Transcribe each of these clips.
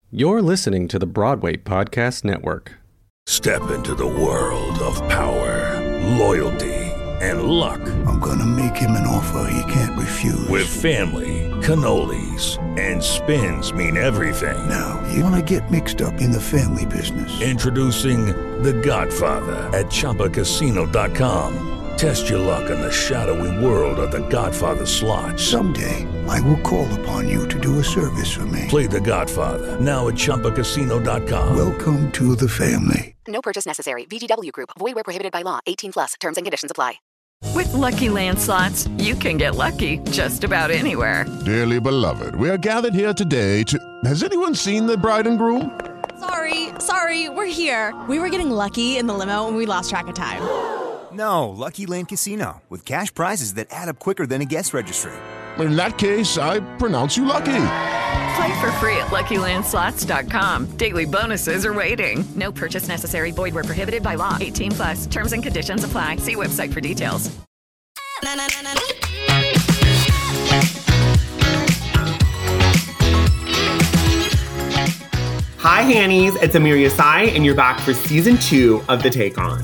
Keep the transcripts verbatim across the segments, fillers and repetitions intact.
You're listening to the Broadway Podcast Network. Step into the world of power, loyalty, and luck. I'm gonna make him an offer he can't refuse. With family, cannolis, and spins mean everything. Now, you wanna get mixed up in the family business. Introducing The Godfather at Chumba Casino dot com. Test your luck in the shadowy world of The Godfather slot. Someday, I will call upon you to do a service for me. Play The Godfather, now at Chumba Casino dot com. Welcome to the family. No purchase necessary. V G W Group. Void where prohibited by law. eighteen plus. Terms and conditions apply. With Lucky Land Slots, you can get lucky just about anywhere. Dearly beloved, we are gathered here today to... Has anyone seen the bride and groom? Sorry, sorry, we're here. We were getting lucky in the limo and we lost track of time. No, Lucky Land Casino, with cash prizes that add up quicker than a guest registry. In that case, I pronounce you lucky. Play for free at Lucky Land Slots dot com. Daily bonuses are waiting. No purchase necessary. Void where prohibited by law. eighteen plus. Terms and conditions apply. See website for details. Hi, Hannies. It's Amir Yasai, and you're back for season two of The Take On.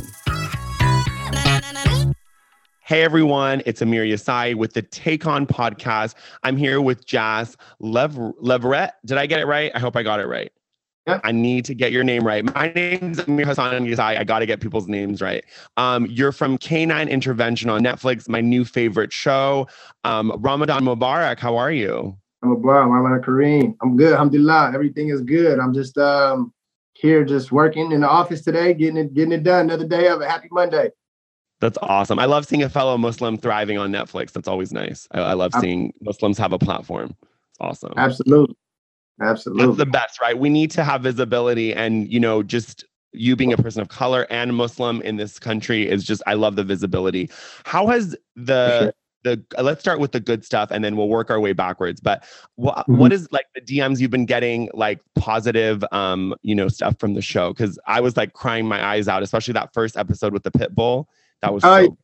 Hey everyone, it's Amir Yasai with the Take On podcast. I'm here with Jazz Lev- Leverett. Did I get it right? I hope I got it right. Yeah. I need to get your name right. My name's Amir Hassan Yasai. I got to get people's names right. Um, you're from K nine Intervention on Netflix, my new favorite show. Um, Ramadan Mubarak, how are you? I'm a bar, Ramadan Kareem. I'm good. Alhamdulillah. Everything is good. I'm just um, here just working in the office today, getting it, getting it done. Another day of it. Happy Monday. That's awesome. I love seeing a fellow Muslim thriving on Netflix. That's always nice. I, I love seeing Muslims have a platform. It's awesome. Absolutely. Absolutely. That's the best, right? We need to have visibility, and, you know, just you being a person of color and Muslim in this country is just, I love the visibility. How has the, sure. the, let's start with the good stuff and then we'll work our way backwards. But what, mm-hmm. what is like the D Ms you've been getting, like positive, um, you know, stuff from the show? Cause I was like crying my eyes out, especially that first episode with the pit bull. That was so uh,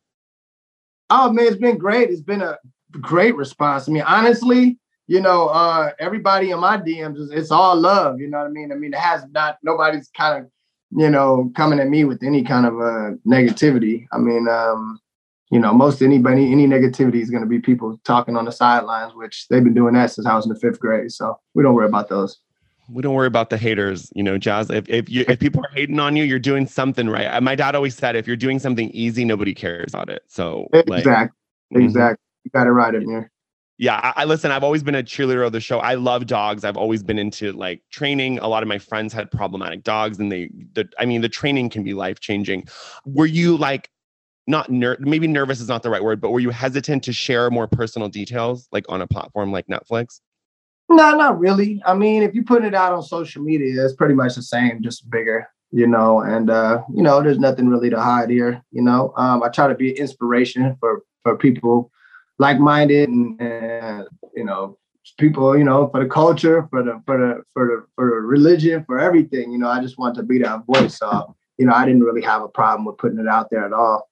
oh man, it's been great. It's been a great response. I mean, honestly, you know, uh, everybody in my D Ms, it's all love. You know what I mean? I mean, it has not, nobody's kind of, you know, coming at me with any kind of uh, negativity. I mean, um, you know, most anybody, any negativity is going to be people talking on the sidelines, which they've been doing that since I was in the fifth grade. So we don't worry about those. We don't worry about the haters, you know, Jazz. If if you if people are hating on you, you're doing something right. My dad always said, if you're doing something easy, nobody cares about it. So exactly, like, exactly. Mm-hmm. You got it right, Amir. Yeah, I, I listen. I've always been a cheerleader of the show. I love dogs. I've always been into like training. A lot of my friends had problematic dogs, and they, the, I mean, the training can be life changing. Were you like not ner- maybe nervous is not the right word, but were you hesitant to share more personal details like on a platform like Netflix? No, not really. I mean, if you put it out on social media, it's pretty much the same, just bigger, you know, and, uh, you know, there's nothing really to hide here. You know, um, I try to be an inspiration for, for people like-minded and, and, you know, people, you know, for the culture, for the, for the, for the, for the religion, for everything, you know, I just want to be that voice. So, you know, I didn't really have a problem with putting it out there at all.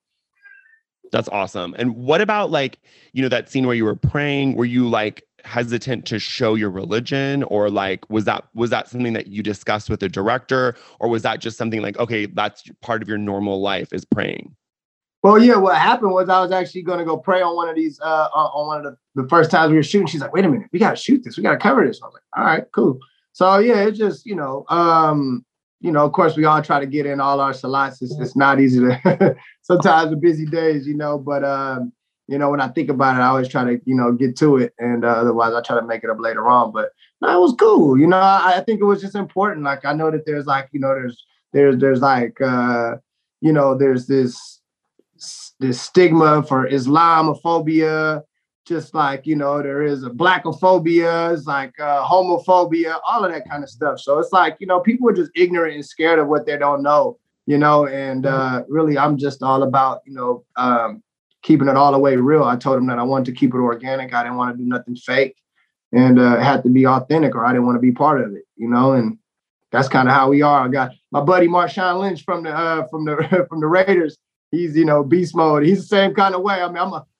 That's awesome. And what about like, you know, that scene where you were praying, were you like hesitant to show your religion, or like, was that, was that something that you discussed with the director, or was that just something like, okay, that's part of your normal life is praying? Well, yeah, what happened was I was actually going to go pray on one of these, uh, on one of the, the first times we were shooting. She's like, wait a minute, we got to shoot this. We got to cover this. I was like, all right, cool. So yeah, it's just, you know, um, you know, of course, we all try to get in all our salats. It's, it's not easy to sometimes the busy days, you know, but, um, you know, when I think about it, I always try to, you know, get to it. And uh, otherwise I try to make it up later on. But no, it was cool. You know, I, I think it was just important. Like, I know that there's like, you know, there's, there's, there's like, uh, you know, there's this, this stigma for Islamophobia, just like, you know, there is a blackophobia, it's like uh, homophobia, all of that kind of stuff. So it's like, you know, people are just ignorant and scared of what they don't know, you know, and uh, really, I'm just all about, you know, um, keeping it all the way real. I told them that I wanted to keep it organic. I didn't want to do nothing fake, and uh, it had to be authentic, or I didn't want to be part of it, you know, and that's kind of how we are. I got my buddy Marshawn Lynch from the uh, from the from the Raiders. He's, you know, beast mode. He's the same kind of way. I mean, I'm a, I,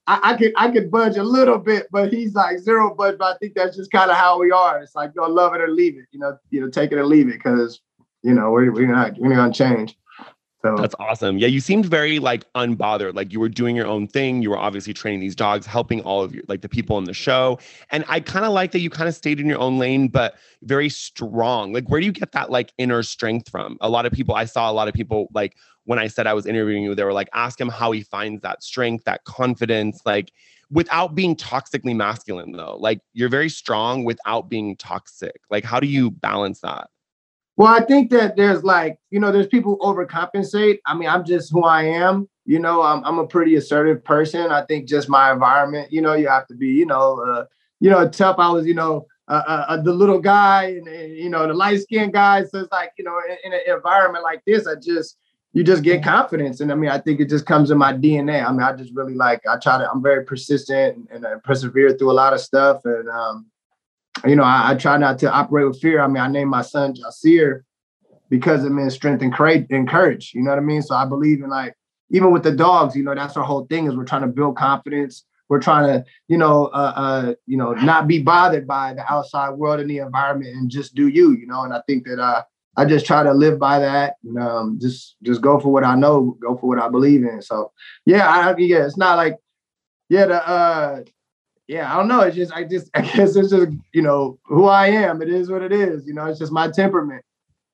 I, I could I could budge a little bit, but he's like zero budge. But I think that's just kind of how we are. It's like, you know, love it or leave it. You know, you know, take it or leave it, because you know we're we're not we're not gonna change. So that's awesome. Yeah, you seemed very like unbothered. Like you were doing your own thing. You were obviously training these dogs, helping all of you, like the people in the show. And I kind of like that you kind of stayed in your own lane, but very strong. Like, where do you get that like inner strength from? A lot of people, I saw a lot of people like when I said I was interviewing you, they were like, ask him how he finds that strength, that confidence, like without being toxically masculine though. Like you're very strong without being toxic. Like, how do you balance that? Well, I think that there's like, you know, there's people who overcompensate. I mean, I'm just who I am. You know, I'm I'm a pretty assertive person. I think just my environment, you know, you have to be, you know, uh, you know, tough. I was, you know, uh, uh, the little guy and, and, you know, the light skinned guy. So it's like, you know, in, in an environment like this, I just, you just get confidence. And I mean, I think it just comes in my D N A. I mean, I just really like, I try to, I'm very persistent and, and I persevere through a lot of stuff. And, um, you know, I, I try not to operate with fear. I mean, I named my son Jasir because it means strength and courage. You know what I mean? So I believe in like, even with the dogs, you know, that's our whole thing is we're trying to build confidence. We're trying to, you know, uh, uh, you know, not be bothered by the outside world and the environment and just do you, you know. And I think that uh, I just try to live by that and um, just just go for what I know, go for what I believe in. So, yeah, I, yeah, it's not like, yeah, the, uh, yeah, I don't know. It's just, I just, I guess it's just, you know, who I am. It is what it is. You know, it's just my temperament.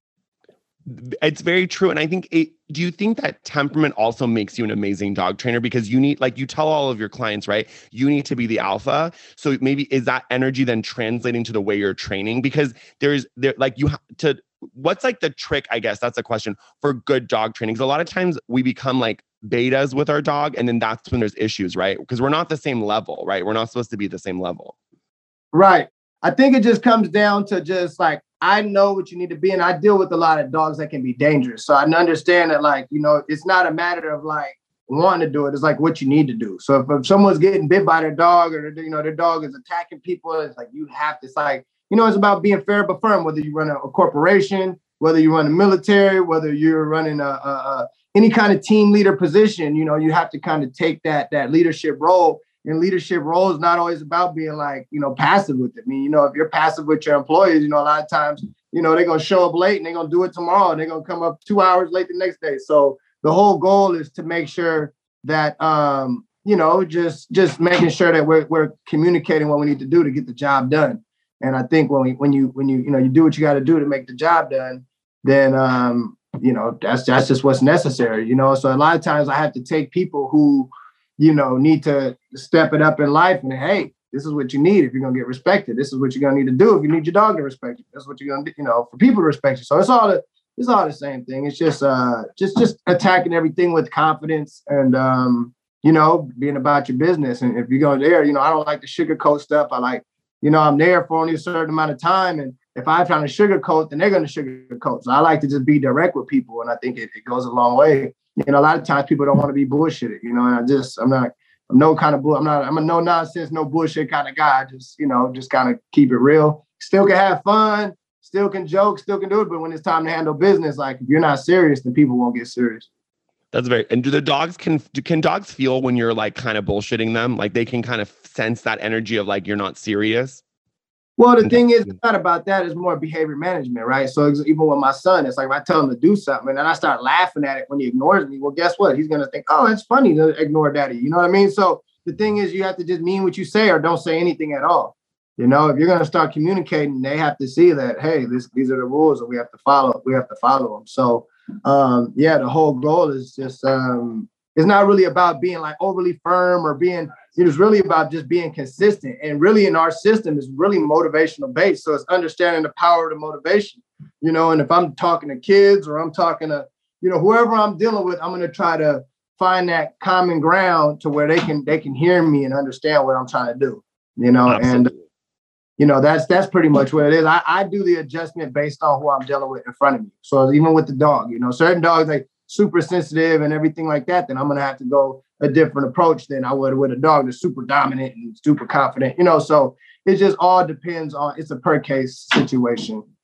It's very true. And I think, it, do you think that temperament also makes you an amazing dog trainer? Because you need, like you tell all of your clients, right? You need to be the alpha. So maybe is that energy then translating to the way you're training? Because there's there, like you have to, what's like the trick, I guess that's a question for good dog training. Because a lot of times we become like betas with our dog. And then that's when there's issues, right? Because we're not the same level, right? We're not supposed to be the same level. Right. I think it just comes down to just like, I know what you need to be. And I deal with a lot of dogs that can be dangerous. So I understand that, like, you know, it's not a matter of like wanting to do it. It's like what you need to do. So if, if someone's getting bit by their dog or, you know, their dog is attacking people, it's like, you have to, it's like, you know, it's about being fair but firm, whether you run a, a corporation, whether you run a military, whether you're running a, a, a any kind of team leader position, you know, you have to kind of take that, that leadership role. And leadership role is not always about being like, you know, passive with it. I mean, you know, if you're passive with your employees, you know, a lot of times, you know, they're going to show up late and they're going to do it tomorrow and they're going to come up two hours late the next day. So the whole goal is to make sure that, um, you know, just just making sure that we're we're communicating what we need to do to get the job done. And I think when we, when you when you, you know, you do what you got to do to make the job done, then, um, you know, that's that's just what's necessary, you know. So a lot of times I have to take people who, you know, need to step it up in life and, hey, this is what you need if you're going to get respected. This is what you're going to need to do if you need your dog to respect you. That's what you're going to do, you know, for people to respect you. So it's all the, it's all the same thing. It's just, uh, just, just attacking everything with confidence and, um, you know, being about your business. And if you go there, you know, I don't like to sugarcoat stuff. I like, you know, I'm there for only a certain amount of time. And if I'm trying to sugarcoat, then they're going to sugarcoat. So I like to just be direct with people. And I think it, it goes a long way. You know, a lot of times people don't want to be bullshitted, you know, and I just, I'm not, I'm no kind of, bull, I'm not, I'm a no nonsense, no bullshit kind of guy. I just, you know, just kind of keep it real. Still can have fun, still can joke, still can do it. But when it's time to handle business, like if you're not serious, then people won't get serious. That's very, and do the dogs, can, can dogs feel when you're like kind of bullshitting them? Like they can kind of sense that energy of like, you're not serious? Well, the thing is, it's not about that. It's more behavior management, right? So even with my son, it's like if I tell him to do something and then I start laughing at it when he ignores me, well, guess what? He's going to think, oh, it's funny to ignore daddy. You know what I mean? So the thing is, you have to just mean what you say or don't say anything at all. You know, if you're going to start communicating, they have to see that, hey, this, these are the rules and we have to follow. We have to follow them. So, um, yeah, the whole goal is just, um, it's not really about being like overly firm or being, it was really about just being consistent. And really in our system is really motivational based. So it's understanding the power of the motivation, you know, and if I'm talking to kids or I'm talking to, you know, whoever I'm dealing with, I'm going to try to find that common ground to where they can, they can hear me and understand what I'm trying to do, you know, Absolutely. And, you know, that's, that's pretty much what it is. I, I do the adjustment based on who I'm dealing with in front of me. So even with the dog, you know, certain dogs, like super sensitive and everything like that, then I'm going to have to go a different approach than I would with a dog that's super dominant and super confident, you know, so it just all depends on, it's a per case situation.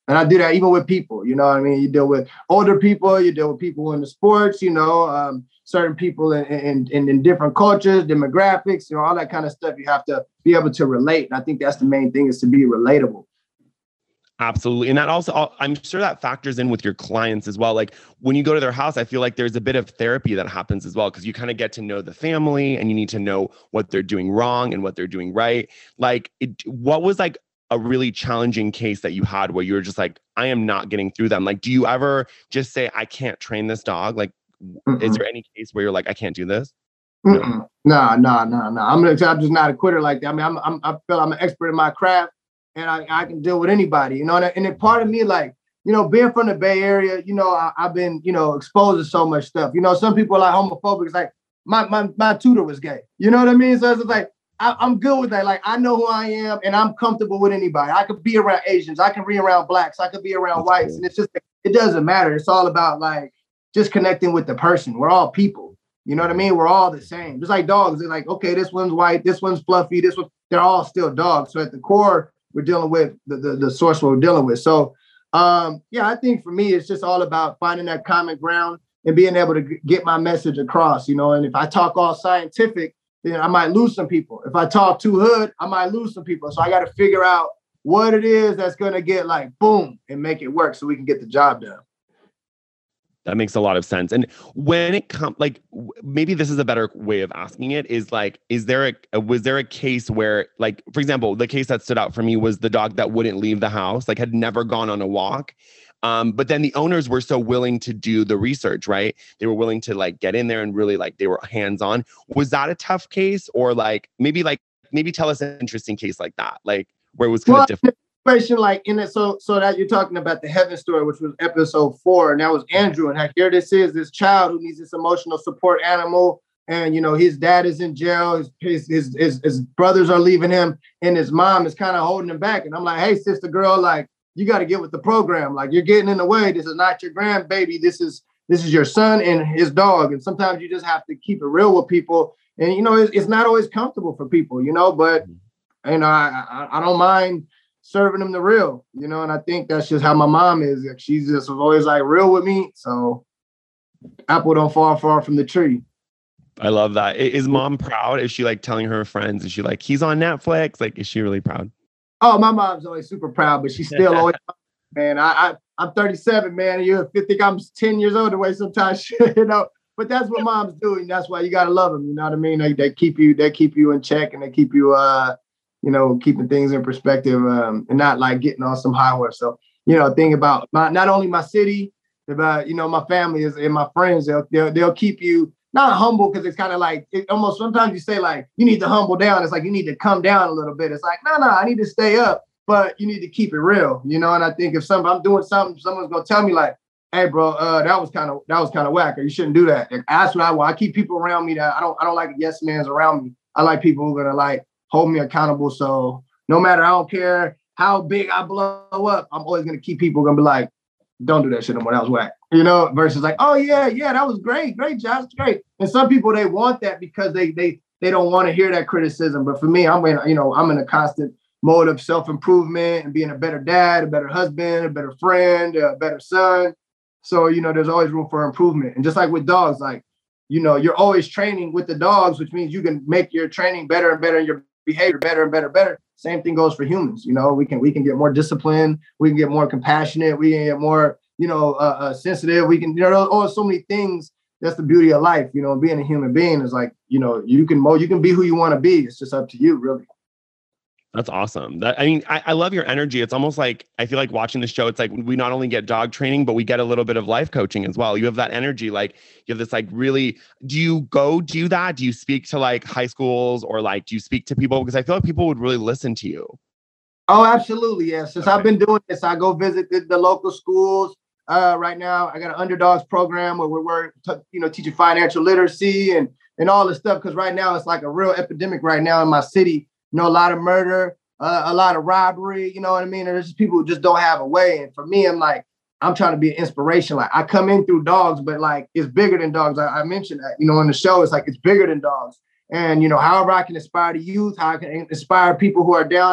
And I do that even with people, you know what I mean? You deal with older people, you deal with people in the sports, you know, um, certain people in, in, in, in different cultures, demographics, you know, all that kind of stuff. You have to be able to relate. And I think that's the main thing, is to be relatable. Absolutely. And that also, I'm sure that factors in with your clients as well. Like when you go to their house, I feel like there's a bit of therapy that happens as well, because you kind of get to know the family and you need to know what they're doing wrong and what they're doing right. Like it, what was like a really challenging case that you had where you were just like, I am not getting through them? Like, do you ever just say, I can't train this dog? Like, Mm-mm. Is there any case where you're like, I can't do this? No, no, no, no. I'm gonna, I'm just not a quitter like that. I mean, I'm, I'm, I feel I'm an expert in my craft, and I, I can deal with anybody, you know. And, and then part of me, like, you know, being from the Bay Area, you know, I, I've been, you know, exposed to so much stuff. You know, some people are like homophobic. It's like my, my, my tutor was gay. You know what I mean? So it's like, I, I'm good with that. Like, I know who I am, and I'm comfortable with anybody. I could be around Asians. I can be around blacks. I could be around That's whites. Cool. And it's just, it doesn't matter. It's all about like just connecting with the person. We're all people. You know what I mean? We're all the same. Just like dogs. They're like, okay, this one's white, this one's fluffy, this one, they're all still dogs. So at the core, we're dealing with the, the, the source we're dealing with. So um, yeah, I think for me, it's just all about finding that common ground and being able to g- get my message across, you know. And if I talk all scientific, then I might lose some people. If I talk too hood, I might lose some people. So I got to figure out what it is that's going to get like boom and make it work so we can get the job done. That makes a lot of sense. And when it comes, like, maybe this is a better way of asking it, is like, is there a, was there a case where, like, for example, the case that stood out for me was the dog that wouldn't leave the house, like had never gone on a walk. Um, but then the owners were so willing to do the research, right? They were willing to like get in there and really like, they were hands-on. Was that a tough case? Or like, maybe like, maybe tell us an interesting case like that, like where it was kind well, of different. Like in it, so so that you're talking about the Heaven story, which was episode four, and that was Andrew. And here this is this child who needs this emotional support animal, and you know his dad is in jail, his his his his, his brothers are leaving him, and his mom is kind of holding him back. And I'm like, hey, sister girl, like you got to get with the program. Like you're getting in the way. This is not your grandbaby. This is this is your son and his dog. And sometimes you just have to keep it real with people. And you know it's, it's not always comfortable for people, you know. But you know I I, I don't mind serving them the real, you know, and I think that's just how my mom is. Like, she's just always like real with me. So apple don't fall far from the tree. I love that. Is mom proud? Is she like telling her friends? Is she like, he's on Netflix? Like, is she really proud? Oh, my mom's always super proud, but she's still always, man, I, I, I'm thirty-seven, man. And you think I'm ten years old away sometimes, you know, but that's what mom's doing. That's why you got to love them. You know what I mean? They, they keep you, they keep you in check, and they keep you, uh, you know, keeping things in perspective um, and not like getting on some high horse. So, you know, think about my, not only my city, about, you know, my family is, and my friends, they'll, they'll, they'll keep you not humble, because it's kind of like, it almost sometimes you say like, you need to humble down. It's like, you need to come down a little bit. It's like, no, no, I need to stay up, but you need to keep it real, you know? And I think if some, I'm doing something, someone's going to tell me like, hey bro, uh, that was kind of, that was kind of whack, or you shouldn't do that. Like, that's what I want. I keep people around me that I don't, I don't like yes mans around me. I like people who are going to like, hold me accountable. So no matter, I don't care how big I blow up, I'm always going to keep people going to be like, don't do that shit anymore. That was whack. You know, versus like, oh yeah, yeah, that was great. Great, Josh, great. And some people, they want that because they they they don't want to hear that criticism. But for me, I'm in, you know, I'm in a constant mode of self-improvement and being a better dad, a better husband, a better friend, a better son. So, you know, there's always room for improvement. And just like with dogs, like, you know, you're always training with the dogs, which means you can make your training better and better, and your behavior better and better, better. Same thing goes for humans. You know, we can we can get more disciplined, we can get more compassionate, we can get more, you know, uh, uh, sensitive. We can, you know, oh, so many things. That's the beauty of life. You know, being a human being is like, you know, you can mo- you can be who you want to be. It's just up to you, really. That's awesome. That I mean, I, I love your energy. It's almost like, I feel like watching the show, it's like we not only get dog training, but we get a little bit of life coaching as well. You have that energy, like you have this like really, do you go do that? Do you speak to like high schools, or like, do you speak to people? Because I feel like people would really listen to you. Oh, absolutely. Yeah. Since okay. I've been doing this, I go visit the, the local schools. Uh, right now, I got an underdogs program where we're, we're t- you know, teaching financial literacy and, and all this stuff. Because right now it's like a real epidemic right now in my city. You know, a lot of murder, uh, a lot of robbery, you know what I mean? And there's just people who just don't have a way. And for me, I'm like, I'm trying to be an inspiration. Like I come in through dogs, but like it's bigger than dogs. I, I mentioned that, you know, on the show, it's like, it's bigger than dogs. And, you know, however I can inspire the youth, how I can inspire people who are down. I mean,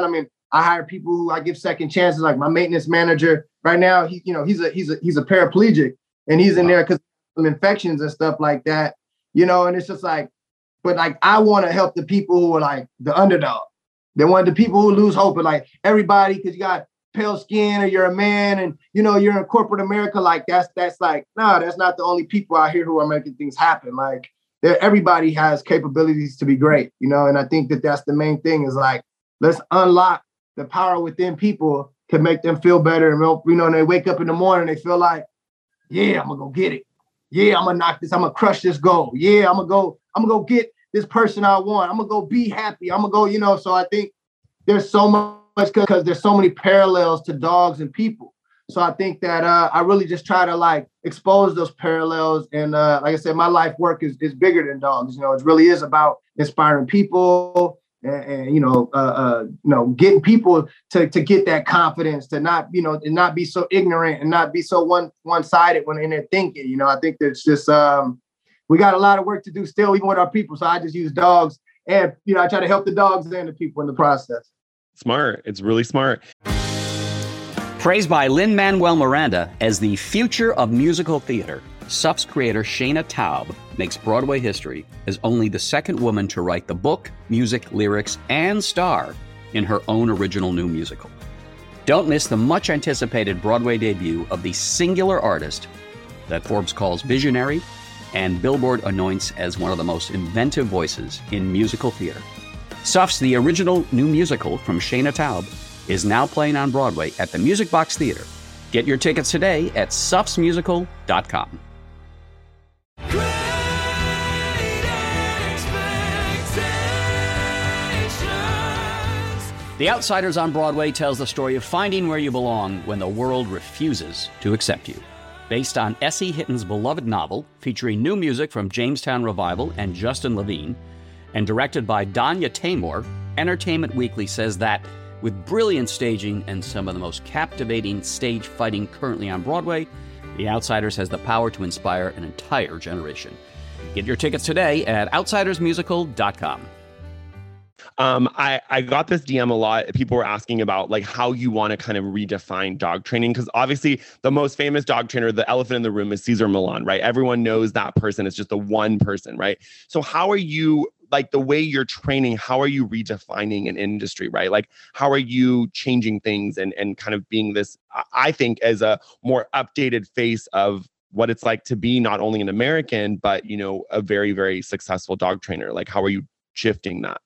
I hire people who I give second chances. Like my maintenance manager right now, he, you know, he's a he's a he's a paraplegic, and he's in there because of infections and stuff like that, you know. And it's just like, but like I want to help the people who are like the underdog. They want the people who lose hope, and like everybody, because you got pale skin or you're a man, and you know you're in corporate America. Like that's that's like no, that's not the only people out here who are making things happen. Like everybody has capabilities to be great, you know. And I think that that's the main thing is like let's unlock the power within people to make them feel better. And you know, and they wake up in the morning, they feel like, yeah, I'm gonna go get it. Yeah, I'm gonna knock this. I'm gonna crush this goal. Yeah, I'm gonna go. I'm gonna go get this person I want. I'm gonna go be happy. I'm gonna go. You know. So I think there's so much because there's so many parallels to dogs and people. So I think that uh, I really just try to like expose those parallels. And uh, like I said, my life work is is bigger than dogs. You know, it really is about inspiring people. And, and you know, uh, uh, you know, getting people to to get that confidence, to not, you know, and not be so ignorant and not be so one one sided when in their thinking. You know, I think that's just um, we got a lot of work to do still, even with our people. So I just use dogs, and you know, I try to help the dogs and the people in the process. Smart. It's really smart. Praised by Lin-Manuel Miranda as the future of musical theater, S U F's creator Shayna Taub makes Broadway history as only the second woman to write the book, music, lyrics, and star in her own original new musical. Don't miss the much-anticipated Broadway debut of the singular artist that Forbes calls visionary and Billboard anoints as one of the most inventive voices in musical theater. S U F's The Original New Musical from Shayna Taub is now playing on Broadway at the Music Box Theater. Get your tickets today at sufs musical dot com. The Outsiders on Broadway tells the story of finding where you belong when the world refuses to accept you. Based on S E. Hitton's beloved novel, featuring new music from Jamestown Revival and Justin Levine, and directed by Danya Taymor, Entertainment Weekly says that, with brilliant staging and some of the most captivating stage fighting currently on Broadway, The Outsiders has the power to inspire an entire generation. Get your tickets today at outsiders musical dot com. Um, I, I got this D M a lot. People were asking about like how you want to kind of redefine dog training. Because obviously the most famous dog trainer, the elephant in the room, is Cesar Millan, right? Everyone knows that person. It's just the one person, right? So how are you, like the way you're training, how are you redefining an industry, right? Like how are you changing things and, and kind of being this, I think, as a more updated face of what it's like to be not only an American, but, you know, a very, very successful dog trainer? Like how are you shifting that?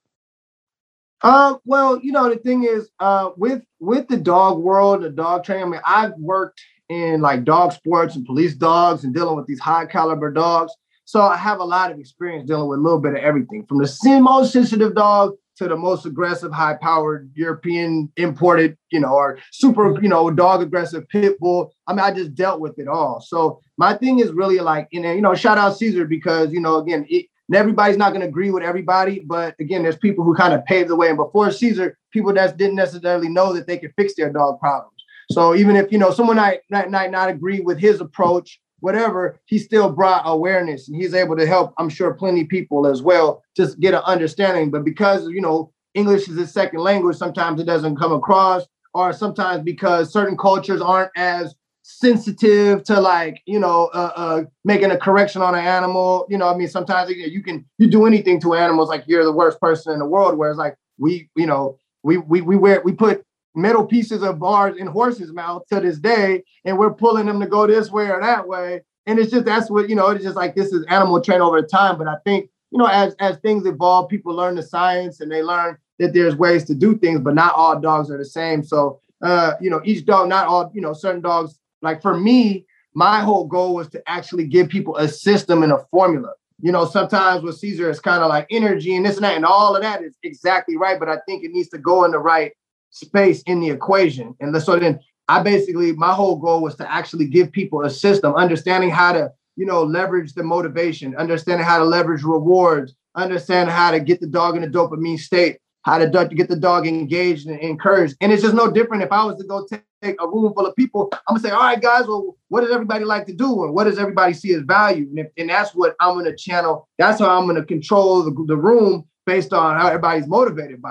Uh, well, you know, the thing is, uh, with with the dog world, the dog training, I mean, I've worked in like dog sports and police dogs and dealing with these high caliber dogs. So I have a lot of experience dealing with a little bit of everything, from the most sensitive dog to the most aggressive, high-powered European imported, you know, or super, you know, dog aggressive pit bull. I mean, I just dealt with it all. So my thing is really like, you know, you know, shout out Cesar because, you know, again, it, everybody's not going to agree with everybody. But again, there's people who kind of paved the way. And before Cesar, people that didn't necessarily know that they could fix their dog problems. So even if, you know, someone might not, might not agree with his approach, whatever, he still brought awareness and he's able to help, I'm sure, plenty of people as well, just get an understanding. But because, you know, English is a second language, sometimes it doesn't come across, or sometimes because certain cultures aren't as sensitive to like, you know, uh, uh, making a correction on an animal. You know, I mean, sometimes you, know, you can, you do anything to animals like you're the worst person in the world, whereas like we, you know, we, we, we wear, we put metal pieces of bars in horses' mouths to this day, and we're pulling them to go this way or that way. And it's just, that's what, you know, it's just like, this is animal train over time. But I think, you know, as, as things evolve, people learn the science and they learn that there's ways to do things, but not all dogs are the same. So, uh, you know, each dog, not all, you know, certain dogs, like for me, my whole goal was to actually give people a system and a formula. You know, sometimes with Cesar, it's kind of like energy and this and that, and all of that is exactly right. But I think it needs to go in the right space in the equation. And so then I basically, my whole goal was to actually give people a system, understanding how to, you know, leverage the motivation, understanding how to leverage rewards, understand how to get the dog in a dopamine state, how to do- get the dog engaged and encouraged. And it's just no different. If I was to go take a room full of people, I'm gonna say, all right, guys, well, what does everybody like to do? And what does everybody see as value? And, if, and that's what I'm gonna channel. That's how I'm gonna control the, the room based on how everybody's motivated by it.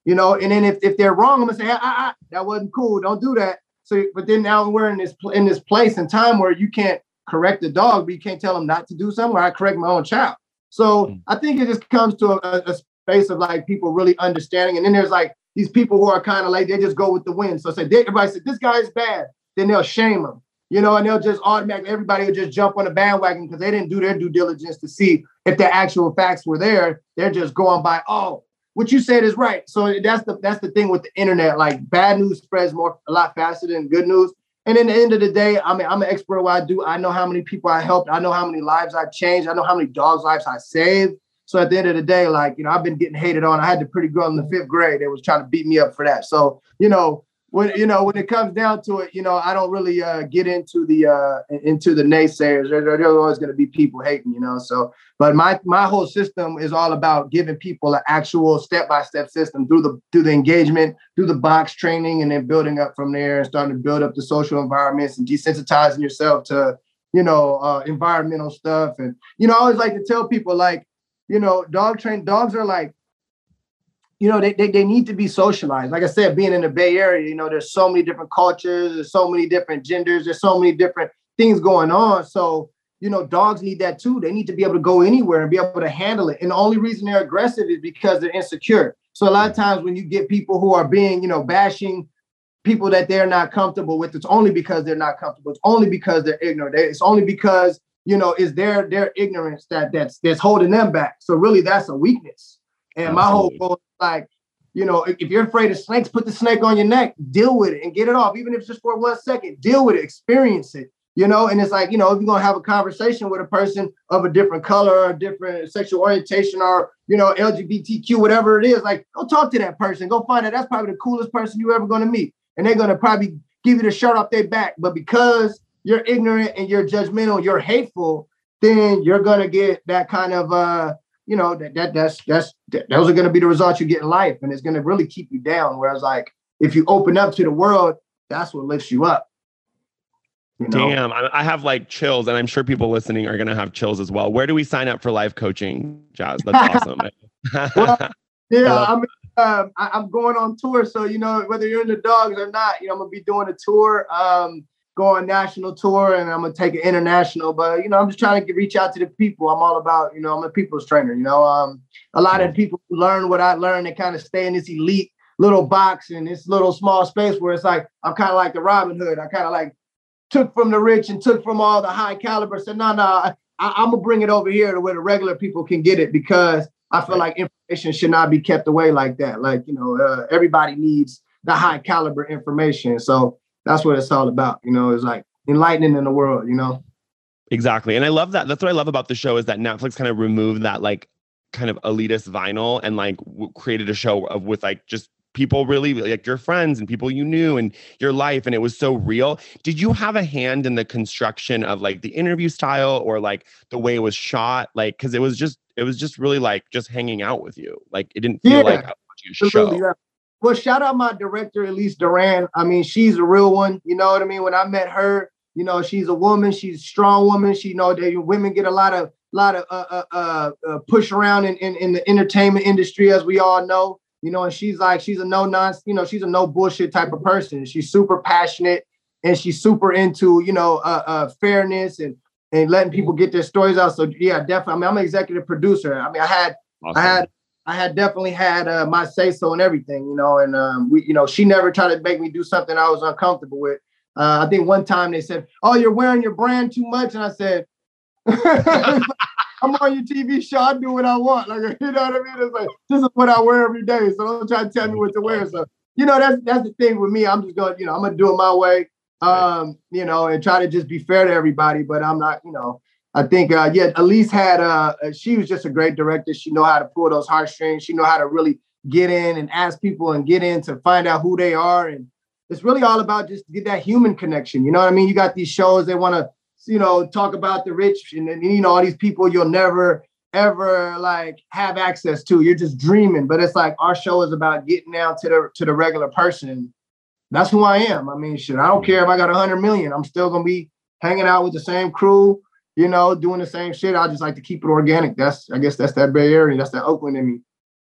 you know, and then if, if they're wrong, I'm gonna say, ah, ah, ah, that wasn't cool. Don't do that. So, but then now we're in this in this place and time where you can't correct the dog, but you can't tell them not to do something where I correct my own child. So mm. I think it just comes to a, a space of like people really understanding. And then there's like these people who are kind of like, they just go with the wind. So say, everybody said, this guy is bad. Then they'll shame him, you know, and they'll just automatically, everybody will just jump on the bandwagon because they didn't do their due diligence to see if the actual facts were there. They're just going by, oh, what you said is right. So that's the that's the thing with the internet. Like bad news spreads more a lot faster than good news. And in the end of the day, I mean, I'm an expert at what I do. I know how many people I helped. I know how many lives I've changed. I know how many dogs' lives I saved. So at the end of the day, like, you know, I've been getting hated on. I had the pretty girl in the fifth grade that was trying to beat me up for that. So, you know, when, you know, when it comes down to it, you know, I don't really uh, get into the uh, into the naysayers. There, there's always going to be people hating, you know. So, but my my whole system is all about giving people an actual step by step system through the through the engagement, through the box training, and then building up from there and starting to build up the social environments and desensitizing yourself to, you know, uh, environmental stuff. And you know, I always like to tell people, like, you know, dog train dogs are like, you know, they, they they need to be socialized. Like I said, being in the Bay Area, you know, there's so many different cultures, there's so many different genders, there's so many different things going on. So, you know, dogs need that too. They need to be able to go anywhere and be able to handle it. And the only reason they're aggressive is because they're insecure. So a lot of times when you get people who are being, you know, bashing people that they're not comfortable with, it's only because they're not comfortable. It's only because they're ignorant. It's only because, you know, it's their their ignorance that that's that's holding them back. So really, that's a weakness. And my whole goal is like, you know, if, if you're afraid of snakes, put the snake on your neck, deal with it and get it off. Even if it's just for one second, deal with it, experience it, you know? And it's like, you know, if you're going to have a conversation with a person of a different color or a different sexual orientation or, you know, L G B T Q, whatever it is, like, go talk to that person. Go find out. That's probably the coolest person you're ever going to meet. And they're going to probably give you the shirt off their back. But because you're ignorant and you're judgmental, you're hateful, then you're going to get that kind of, uh, you know, that, that that's that's that, those are going to be the results you get in life, and it's going to really keep you down. Whereas, like, if you open up to the world, that's what lifts you up. You know? Damn, I, I have like chills, and I'm sure people listening are going to have chills as well. Where do we sign up for life coaching, Jazz? That's awesome. Well, yeah, I'm um, I, I'm going on tour, so you know, whether you're into dogs or not, you know, I'm gonna be doing a tour. Um, go on national tour, and I'm gonna take it international. But you know, I'm just trying to get, reach out to the people. I'm all about, you know, I'm a people's trainer. You know, um, a lot of people who learn what I learned and kind of stay in this elite little box in this little small space where it's like I'm kind of like the Robin Hood. I kind of like took from the rich and took from all the high caliber. Said, no, no, I, I'm gonna bring it over here to where the regular people can get it, because I feel like information should not be kept away like that. Like, you know, uh, everybody needs the high caliber information. So that's what it's all about, you know, it's like enlightening in the world, you know? Exactly. And I love that. That's what I love about the show, is that Netflix kind of removed that like kind of elitist vinyl and like w- created a show of with like just people really like your friends and people you knew and your life. And it was so real. Did you have a hand in the construction of like the interview style or like the way it was shot? Like, cause it was just, it was just really like just hanging out with you. Like it didn't feel yeah, like a show. Yeah. Well, shout out my director, Elise Duran. I mean, she's a real one. You know what I mean? When I met her, you know, she's a woman. She's a strong woman. She, you know, they, women get a lot of, lot of uh, uh, uh, push around in, in, in the entertainment industry, as we all know. You know, and she's like, she's a no nonsense, you know, she's a no bullshit type of person. She's super passionate, and she's super into, you know, uh, uh, fairness and and letting people get their stories out. So yeah, definitely. I mean, I'm an executive producer. I mean, I had, awesome. I had. I had definitely had uh, my say so and everything, you know, and um, we, you know, she never tried to make me do something I was uncomfortable with. Uh, I think one time they said, "Oh, you're wearing your brand too much," and I said, "I'm on your T V show. I do what I want." Like, you know what I mean? It's like, this is what I wear every day, so don't try to tell me what to wear. So, you know, that's that's the thing with me. I'm just going, you know, I'm gonna do it my way, um, you know, and try to just be fair to everybody. But I'm not, you know. I think, uh, yeah, Elise had, uh, she was just a great director. She know how to pull those heartstrings. She know how to really get in and ask people and get in to find out who they are. And it's really all about just get that human connection. You know what I mean? You got these shows, they want to, you know, talk about the rich and, and, you know, all these people you'll never, ever like have access to. You're just dreaming. But it's like our show is about getting down to the, to the regular person. That's who I am. I mean, shit, I don't care if I got a hundred million. I'm still going to be hanging out with the same crew, you know, doing the same shit. I just like to keep it organic. That's, I guess that's that Bay Area. That's that Oakland in me.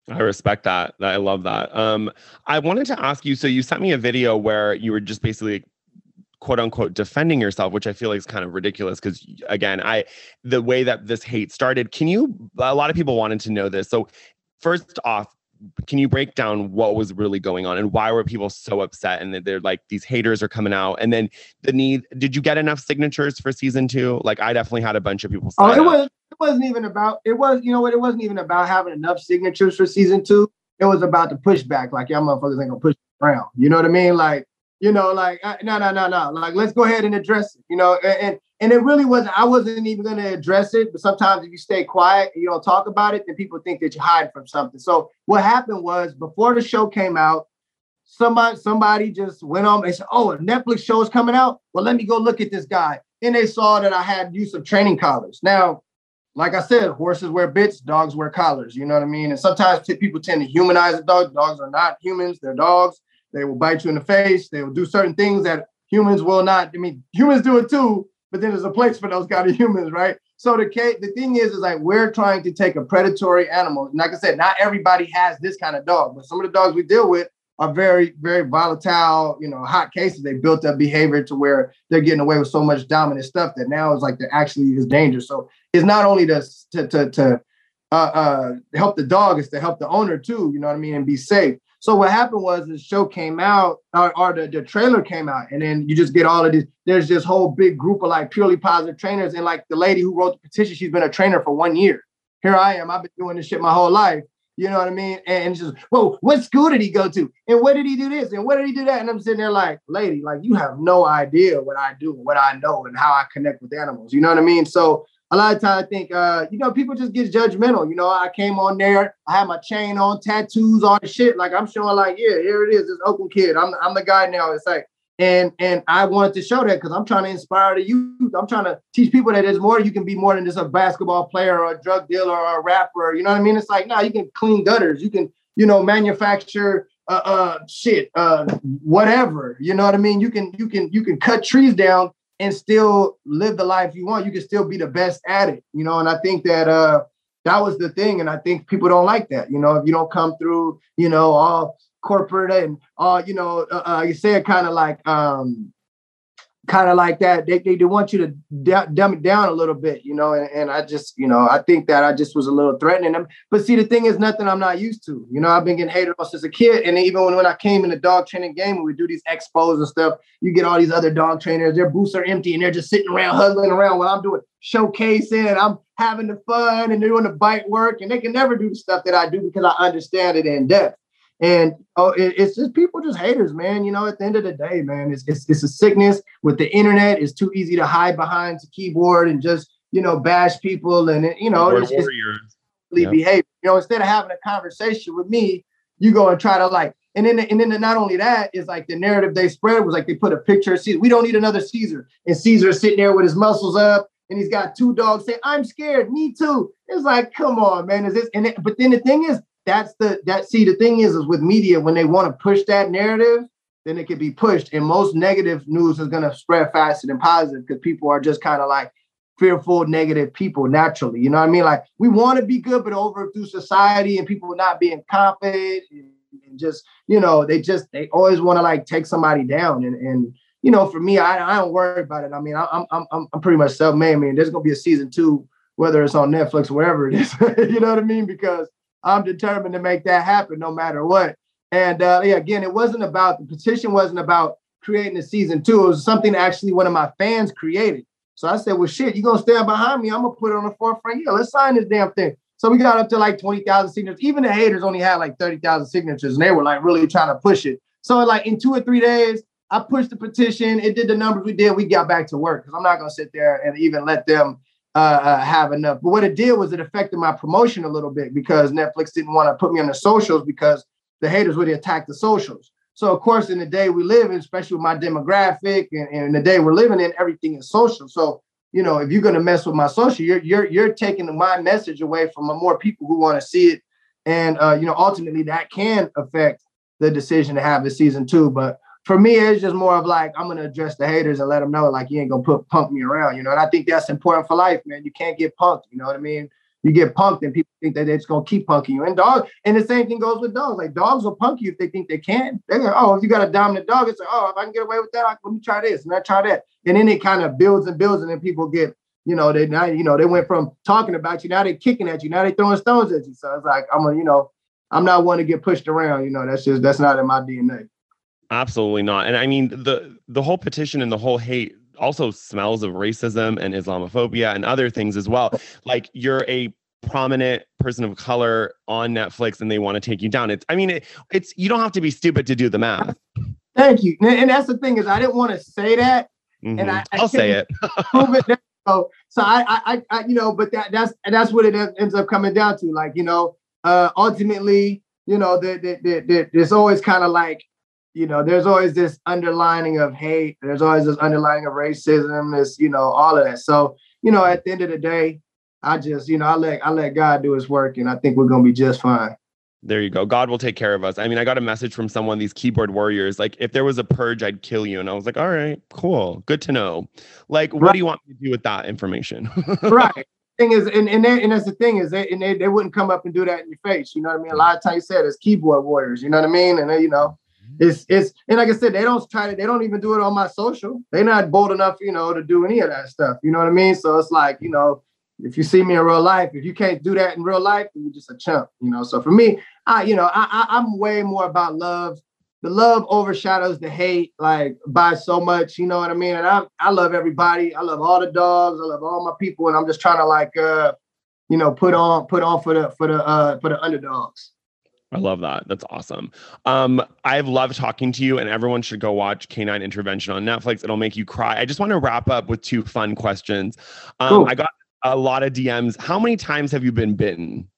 I respect that. I love that. Um, I wanted to ask you, so you sent me a video where you were just basically quote unquote defending yourself, which I feel like is kind of ridiculous because again, I the way that this hate started, can you, a lot of people wanted to know this. So first off, can you break down what was really going on and why were people so upset and they're like, these haters are coming out? And then the need, did you get enough signatures for season two? Like I definitely had a bunch of people sign Oh, it up. was it wasn't even about it was, you know what, it wasn't even about having enough signatures for season two. It was about the pushback. Like y'all motherfuckers ain't gonna push around. You know what I mean? Like, you know, like uh, no, no, no, no. Like, let's go ahead and address it. You know, and and, and it really wasn't. I wasn't even going to address it. But sometimes if you stay quiet and you don't talk about it, then people think that you're hiding from something. So what happened was before the show came out, somebody somebody just went on. They said, "Oh, a Netflix show is coming out. Well, let me go look at this guy." And they saw that I had use of training collars. Now, like I said, horses wear bits, dogs wear collars. You know what I mean? And sometimes t- people tend to humanize the dog. Dogs are not humans; they're dogs. They will bite you in the face. They will do certain things that humans will not. I mean, humans do it too, but then there's a place for those kind of humans, right? So the case, the thing is, is like we're trying to take a predatory animal. And like I said, not everybody has this kind of dog, but some of the dogs we deal with are very, very volatile, you know, hot cases. They built up behavior to where they're getting away with so much dominant stuff that now it's like they're actually is dangerous. So it's not only to to to, to uh, uh, help the dog, it's to help the owner too, you know what I mean, and be safe. So what happened was the show came out, or, or the, the trailer came out, and then you just get all of this. There's this whole big group of like purely positive trainers. And like the lady who wrote the petition, she's been a trainer for one year. Here I am. I've been doing this shit my whole life. You know what I mean? And it's just, whoa, what school did he go to? And where did he do this? And where did he do that? And I'm sitting there like, lady, like you have no idea what I do, what I know, and how I connect with animals. You know what I mean? So a lot of times I think, uh, you know, people just get judgmental. You know, I came on there, I had my chain on, tattoos, all the shit. Like I'm showing like, yeah, here it is, this Oakland kid. I'm, I'm the guy now. It's like, and and I wanted to show that because I'm trying to inspire the youth. I'm trying to teach people that there's more. You can be more than just a basketball player or a drug dealer or a rapper. You know what I mean? It's like, no, you can clean gutters. You can, you know, manufacture uh, uh shit, uh, whatever. You know what I mean? You can, you can, you can cut trees down and still live the life you want. You can still be the best at it, you know? And I think that uh, that was the thing. And I think people don't like that. You know, if you don't come through, you know, all corporate and all, you know, uh, uh, you say it kind of like, um, kind of like that. They, they, they want you to d- dumb it down a little bit, you know? And, and I just, you know, I think that I just was a little threatening them. But see, the thing is nothing I'm not used to. You know, I've been getting hated on since a kid. And even when, when I came in the dog training game, when we do these expos and stuff, you get all these other dog trainers, their booths are empty and they're just sitting around, huddling around while I'm doing showcasing and I'm having the fun and they're doing the bite work. And they can never do the stuff that I do because I understand it in depth. And oh, it, it's just people just haters, man. You know, at the end of the day, man, it's, it's it's a sickness with the internet. It's too easy to hide behind the keyboard and just, you know, bash people. And, you know, it's, it's yep. behavior. You know, instead of having a conversation with me, you go and try to like, and then and then not only that is like the narrative they spread was like they put a picture of Caesar. We don't need another Caesar. And Caesar's sitting there with his muscles up and he's got two dogs saying, I'm scared. Me too. It's like, come on, man. Is this? And it, but then the thing is, That's the, that, see, the thing is, is with media, when they want to push that narrative, then it can be pushed. And most negative news is going to spread faster than positive because people are just kind of like fearful, negative people naturally. You know what I mean? Like we want to be good, but over through society and people not being confident and, and just, you know, they just, they always want to like take somebody down. And, and, you know, for me, I, I don't worry about it. I mean, I, I'm, I'm, I'm pretty much self-made. I mean, there's going to be a season two, whether it's on Netflix or wherever it is, you know what I mean? Because I'm determined to make that happen no matter what. And uh, yeah, again, it wasn't about, the petition wasn't about creating a season two. It was something actually one of my fans created. So I said, well, shit, you're going to stand behind me. I'm going to put it on the forefront. Yeah, let's sign this damn thing. So we got up to like twenty thousand signatures. Even the haters only had like thirty thousand signatures and they were like really trying to push it. So like in two or three days, I pushed the petition. It did the numbers we did. We got back to work because I'm not going to sit there and even let them Uh, uh, have enough. But what it did was it affected my promotion a little bit because Netflix didn't want to put me on the socials because the haters would attack the socials. So of course, in the day we live in, especially with my demographic and, and the day we're living in, everything is social. So, you know, if you're going to mess with my social, you're, you're, you're taking my message away from more people who want to see it. And, uh, you know, ultimately that can affect the decision to have the season two. But for me, it's just more of like, I'm going to address the haters and let them know, like, you ain't going to put punk me around, you know? And I think that's important for life, man. You can't get punked, you know what I mean? you get punked and people think that they're just gonna keep punking you. And dog, and the same thing goes with dogs. Like dogs will punk you if they think they can. They're like, oh, if you got a dominant dog, it's like, oh, if I can get away with that, I, let me try this and I try that. And then it kind of builds and builds, and then people get, you know, they now, you know, they went from talking about you, now they're kicking at you, now they're throwing stones at you. So it's like, I'm a, you know, I'm not one to get pushed around. You know, that's just that's not in my D N A. Absolutely not. And I mean, the the whole petition and the whole hate also smells of racism and Islamophobia and other things as well. Like you're a prominent person of color on Netflix and they want to take you down. It's, I mean, it, it's, you don't have to be stupid to do the math. Thank you. And that's the thing is I didn't want to say that. Mm-hmm. And I, I I'll say it. it so, so I, I, I, you know, but that, that's, that's what it ends up coming down to. Like, you know, uh, ultimately, you know, the, the, the, the, there's always kind of like, you know, there's always this underlining of hate. There's always this underlining of racism, this, you know, all of that. So, you know, at the end of the day, I just, you know, I let, I let God do his work and I think we're going to be just fine. There you go. God will take care of us. I mean, I got a message from someone, these keyboard warriors, like if there was a purge, I'd kill you. And I was like, all right, cool. Good to know. Like, what right. do you want me to do with that information? Right. Thing is, and and, they, and that's the thing is, they, and they, they wouldn't come up and do that in your face. You know what I mean? A lot of times you said it's keyboard warriors. You know what I mean? And they, you know, it's it's and like I said, they don't try to. They don't even do it on my social. They're not bold enough, you know, to do any of that stuff. You know what I mean? So it's like, you know, if you see me in real life, if you can't do that in real life, then you're just a chump. You know. So for me, I, you know, I, I I'm way more about love. The love overshadows the hate, like by so much, you know what I mean? And I I love everybody. I love all the dogs. I love all my people. And I'm just trying to like, uh, you know, put on, put on for the, for the, uh, for the underdogs. I love that. That's awesome. Um, I've loved talking to you and everyone should go watch Canine Intervention on Netflix. It'll make you cry. I just want to wrap up with two fun questions. Um, cool. I got a lot of D Ms. How many times have you been bitten?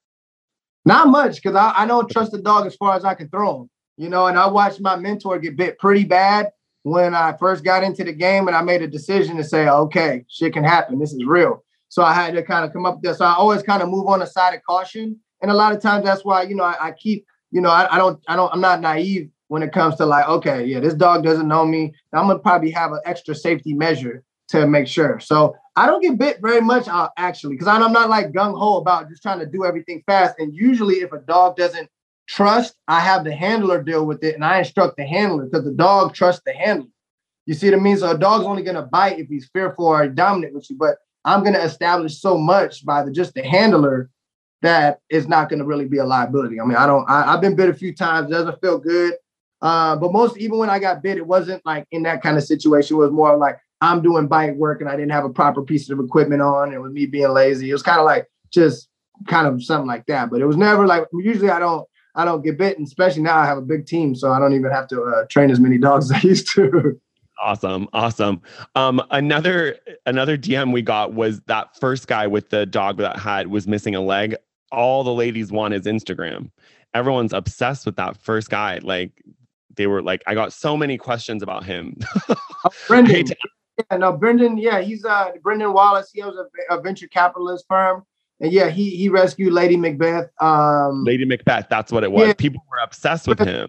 Not much. Cause I, I don't trust the dog as far as I can throw him. You know, and I watched my mentor get bit pretty bad when I first got into the game and I made a decision to say, okay, shit can happen. This is real. So I had to kind of come up with this. So I always kind of move on the side of caution. And a lot of times that's why, you know, I, I keep, you know, I, I don't, I don't, I'm not naive when it comes to like, okay, yeah, this dog doesn't know me. I'm going to probably have an extra safety measure to make sure. So I don't get bit very much uh, actually, because I'm not like gung ho about just trying to do everything fast. And usually if a dog doesn't trust, I have the handler deal with it and I instruct the handler because the dog trusts the handler. You see what I mean? So a dog's only going to bite if he's fearful or dominant with you, but I'm going to establish so much by the just the handler that it's not going to really be a liability. I mean, I don't, I, I've been bit a few times. It doesn't feel good. Uh, but most, even when I got bit, it wasn't like in that kind of situation. It was more like I'm doing bite work and I didn't have a proper piece of equipment on. It was me being lazy. It was kind of like just kind of something like that. But it was never like, usually I don't, I don't get bitten, especially now I have a big team, so I don't even have to uh, train as many dogs as I used to. Awesome. Awesome. Um, another, another D M we got was that first guy with the dog that had, was missing a leg. All the ladies want his Instagram. Everyone's obsessed with that first guy. Like they were like, I got so many questions about him. oh, Brendan. yeah, no, Brendan. Yeah, he's uh, Brendan Wallace. He has a, a venture capitalist firm. And yeah, he he rescued Lady Macbeth. Um, Lady Macbeth, that's what it was. Yeah. People were obsessed with him.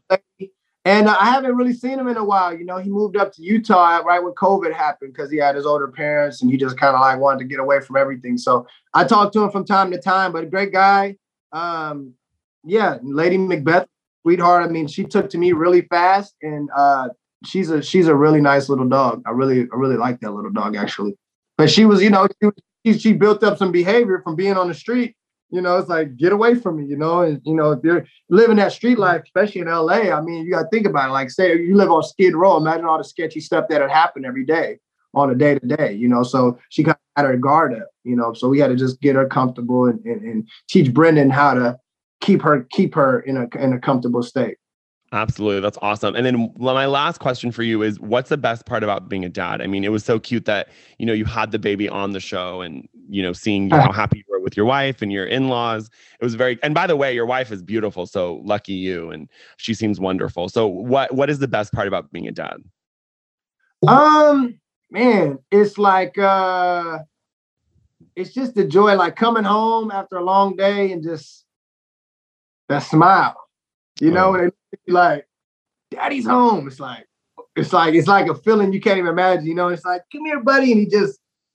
And uh, I haven't really seen him in a while. You know, he moved up to Utah right when COVID happened because he had his older parents and he just kind of like wanted to get away from everything. So I talked to him from time to time, but a great guy. Um, yeah, Lady Macbeth, sweetheart. I mean, she took to me really fast, and uh, she's a she's a really nice little dog. I really I really like that little dog actually. But she was, you know, she was. She, she built up some behavior from being on the street. You know, it's like, get away from me, you know, and, you know, if you're living that street life, especially in L A, I mean, you got to think about it. Like, say you live on Skid Row, imagine all the sketchy stuff that had happened every day on a day to day, you know, so she kind of had her guard up, you know, so we had to just get her comfortable and, and, and teach Brendan how to keep her, keep her in a, in a comfortable state. Absolutely. That's awesome. And then my last question for you is, what's the best part about being a dad? I mean, it was so cute that, you know, you had the baby on the show and, you know, seeing how happy you were with your wife and your in-laws. It was very, and by the way, your wife is beautiful. So lucky you. And she seems wonderful. So what, what is the best part about being a dad? Um, man, it's like, uh, it's just the joy, like coming home after a long day and just that smile. You know, and like, daddy's home. It's like, it's like, it's like a feeling you can't even imagine, you know, it's like, come here, buddy. And he just,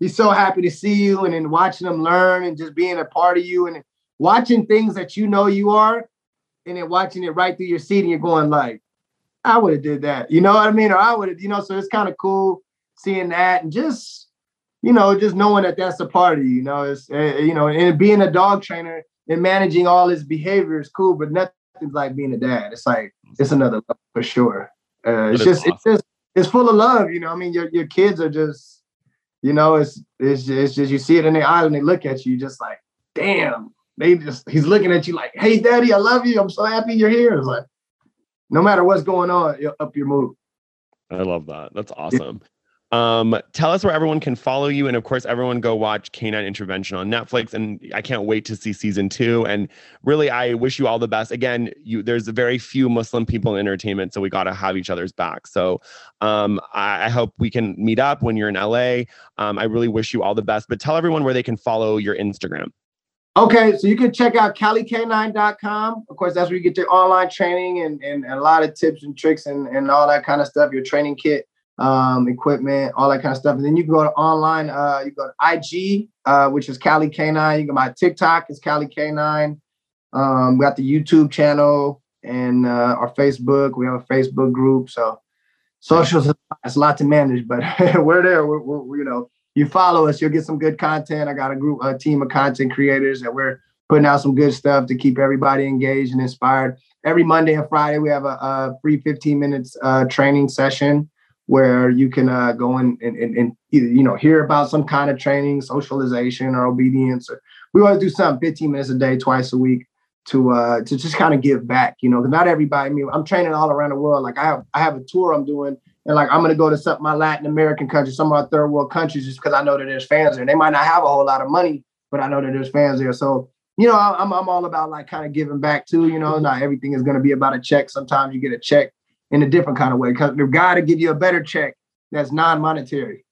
he's so happy to see you, and then watching him learn and just being a part of you and watching things that you know you are, and then watching it right through your seat, and you're going like, I would have did that. You know what I mean? Or I would have, you know, so it's kind of cool seeing that and just, you know, just knowing that that's a part of you, you know, it's, uh, you know, and being a dog trainer and managing all his behavior is cool, but nothing's like being a dad. It's like, it's another level for sure. Uh, it's just, awesome. it's just, it's full of love. You know, I mean, your, your kids are just, you know, it's, it's, it's just, you see it in their eyes when they look at you, just like, damn, they just, he's looking at you like, hey, daddy, I love you. I'm so happy you're here. It's like, no matter what's going on, you'll up your mood. I love that. That's awesome. Yeah. Um, tell us where everyone can follow you. And of course, everyone go watch Canine Intervention on Netflix. And I can't wait to see season two. And really, I wish you all the best. Again, you there's very few Muslim people in entertainment, so we got to have each other's back. So um, I, I hope we can meet up when you're in L A. Um, I really wish you all the best. But tell everyone where they can follow your Instagram. Okay, so you can check out cali k nine dot com. Of course, that's where you get your online training and, and, and a lot of tips and tricks and, and all that kind of stuff, your training kit. Um, equipment, all that kind of stuff. And then you can go to online, uh, you go to I G, uh, which is Cali K nine. You can my TikTok is Cali K nine. Um, we got the YouTube channel and uh, our Facebook. We have a Facebook group. So socials, it's a lot to manage, but we're there. We're, we're, you know, you follow us, you'll get some good content. I got a group, a team of content creators that we're putting out some good stuff to keep everybody engaged and inspired. Every Monday and Friday, we have a, a free fifteen minutes uh, training session where you can uh, go in and, and, and either, you know, hear about some kind of training, socialization or obedience. Or we want to do something fifteen minutes a day, twice a week to uh, to just kind of give back, you know, because not everybody, I mean, I'm training all around the world. Like I have, I have a tour I'm doing and like, I'm going to go to some of my Latin American countries, some of our third world countries, just because I know that there's fans there. They might not have a whole lot of money, but I know that there's fans there. So, you know, I'm, I'm all about like kind of giving back too, you know, not everything is going to be about a check. Sometimes you get a check in a different kind of way, because the guy to give you a better check that's non-monetary.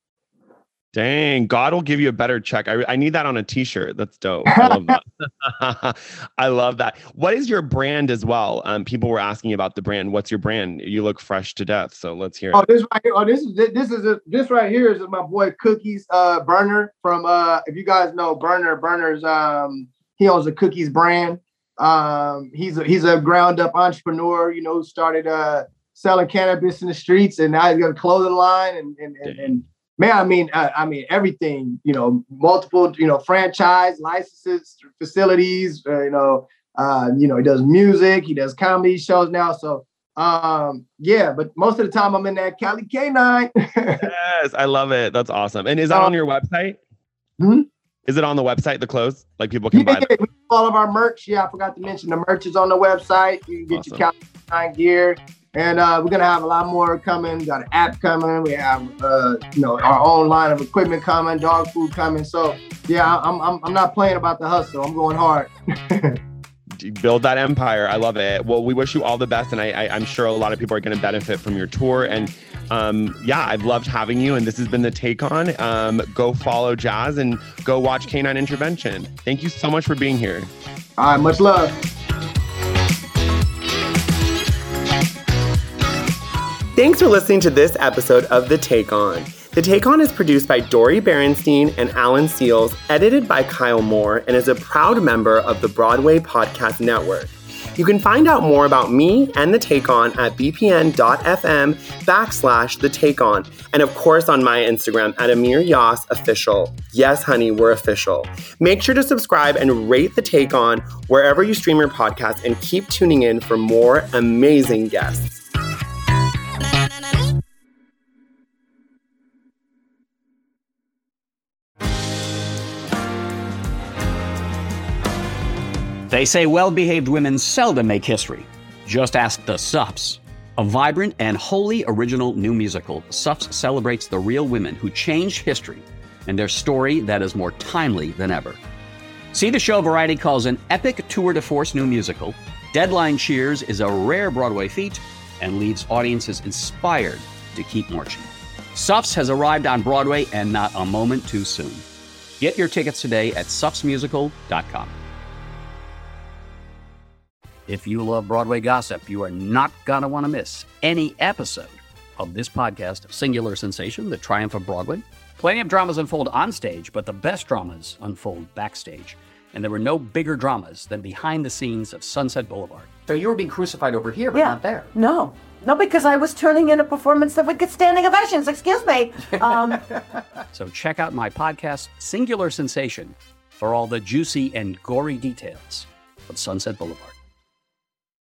Dang, God will give you a better check. I, I need that on a t-shirt. That's dope. I love that. I love that. What is your brand as well? Um, people were asking about the brand. What's your brand? You look fresh to death. So let's hear it. Oh, this right here. Oh, this is this is a, this right here is my boy Cookies uh, Burner from. Uh, if you guys know Burner, Burner's um, he owns a cookies brand. Um, he's a, he's a ground up entrepreneur. You know, who started uh, selling cannabis in the streets, and now he's got a clothing line and and and. and Man, I mean, uh, I mean, everything, you know, multiple, you know, franchise licenses, facilities, uh, you know, uh, you know, he does music, he does comedy shows now. So, um, yeah, but most of the time I'm in that Cali K nine. Yes, I love it. That's awesome. And is that um, on your website? Hmm? Is it on the website, the clothes? Like people can yeah, buy them? All of our merch. Yeah, I forgot to mention the merch is on the website. You can get awesome. Your Cali K nine gear. And uh, we're gonna have a lot more coming. We got an app coming. We have, uh, you know, our own line of equipment coming, dog food coming. So yeah, I'm I'm I'm not playing about the hustle. I'm going hard. Build that empire. I love it. Well, we wish you all the best, and I, I I'm sure a lot of people are going to benefit from your tour. And um, yeah, I've loved having you. And this has been the Take On. Um, go follow Jazz and go watch Canine Intervention. Thank you so much for being here. All right, much love. Thanks for listening to this episode of The Take On. The Take On is produced by Dori Berenstein and Alan Seals, edited by Kyle Moore, and is a proud member of the Broadway Podcast Network. You can find out more about me and The Take On at bpn.fm backslash The Take On, and of course on my Instagram at Amir Yas Official. Yes, honey, we're official. Make sure to subscribe and rate The Take On wherever you stream your podcast, and keep tuning in for more amazing guests. They say well-behaved women seldom make history. Just ask the Sups. A vibrant and wholly original new musical, Sups celebrates the real women who changed history and their story that is more timely than ever. See the show Variety calls an epic tour de force new musical. Deadline cheers is a rare Broadway feat and leaves audiences inspired to keep marching. Sups has arrived on Broadway, and not a moment too soon. Get your tickets today at sups musical dot com. If you love Broadway gossip, you are not going to want to miss any episode of this podcast, Singular Sensation, The Triumph of Broadway. Plenty of dramas unfold on stage, but the best dramas unfold backstage. And there were no bigger dramas than behind the scenes of Sunset Boulevard. So you were being crucified over here, but Yeah. not there. No. No, because I was turning in a performance that would get standing ovations. Excuse me. Um, So check out my podcast, Singular Sensation, for all the juicy and gory details of Sunset Boulevard.